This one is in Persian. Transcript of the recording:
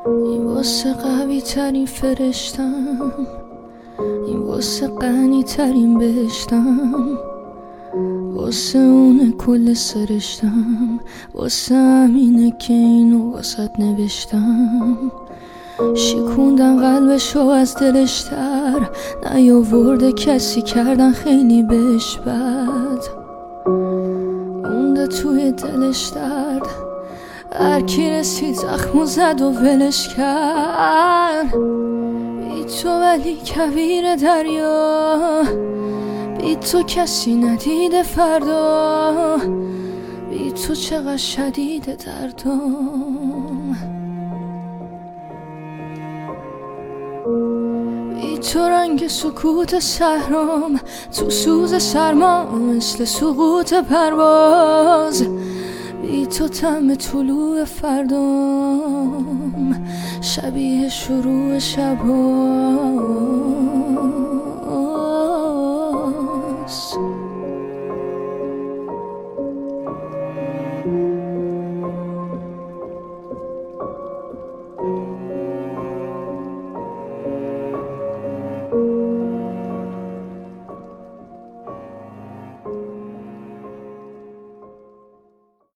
این واسه قوی ترین فرشتم، این واسه غنی ترین بهشتم، واسه اونه کل سرشتم، واسه همینه که اینو واسط نوشتم. شکوندم قلبشو از دلش تر، نیاورده کسی کردن خیلی بهش بد، مونده توی دلش درد، هرکی رسید زخمو زد و ولش کرد. بی تو ولی کویر دریا، بی تو کسی ندیده فردا، بی تو چقدر شدیده دردم، بی تو رنگ سکوت صحرام تو سوز سرما مثل سقوط پرواز، بی تو طعم طلوع فردام شبیه شروع شباست.